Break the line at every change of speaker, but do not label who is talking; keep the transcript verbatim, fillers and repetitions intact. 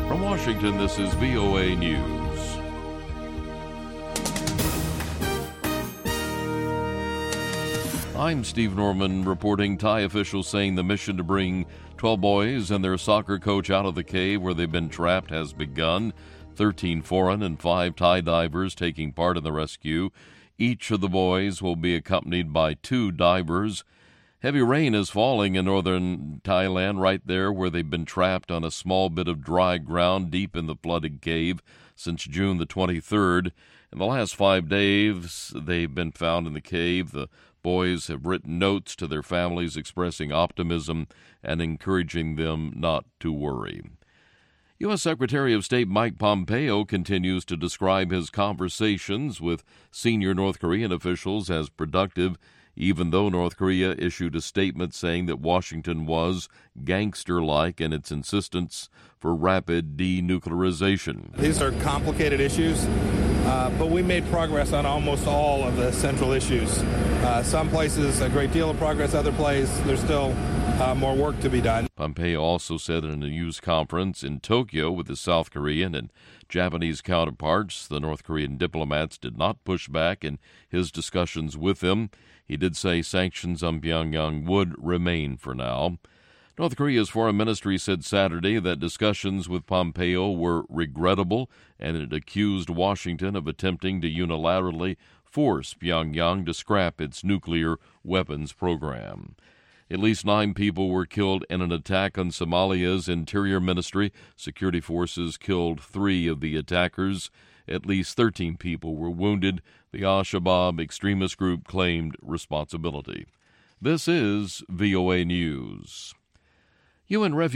From Washington, this is V O A News. I'm Steve Norman reporting. Thai officials saying the mission to bring twelve boys and their soccer coach out of the cave where they've been trapped has begun. thirteen foreign and five Thai divers taking part in the rescue. Each of the boys will be accompanied by two divers. Heavy rain is falling in northern Thailand, right there where they've been trapped on a small bit of dry ground deep in the flooded cave since June the twenty-third. In the last five days, they've been found in the cave. The boys have written notes to their families expressing optimism and encouraging them not to worry. U S. Secretary of State Mike Pompeo continues to describe his conversations with senior North Korean officials as productive, even though North Korea issued a statement saying that Washington was gangster-like in its insistence for rapid denuclearization.
These are complicated issues, uh, but we made progress on almost all of the central issues. Uh, some places, a great deal of progress. Other places, there's still uh, more work to be done.
Pompeo also said in a news conference in Tokyo with his South Korean and Japanese counterparts, the North Korean diplomats did not push back in his discussions with them. He did say sanctions on Pyongyang would remain for now. North Korea's foreign ministry said Saturday that discussions with Pompeo were regrettable, and it accused Washington of attempting to unilaterally force Pyongyang to scrap its nuclear weapons program. At least nine people were killed in an attack on Somalia's Interior Ministry. Security forces killed three of the attackers. At least thirteen people were wounded. The Al-Shabaab extremist group claimed responsibility. This is V O A News. U N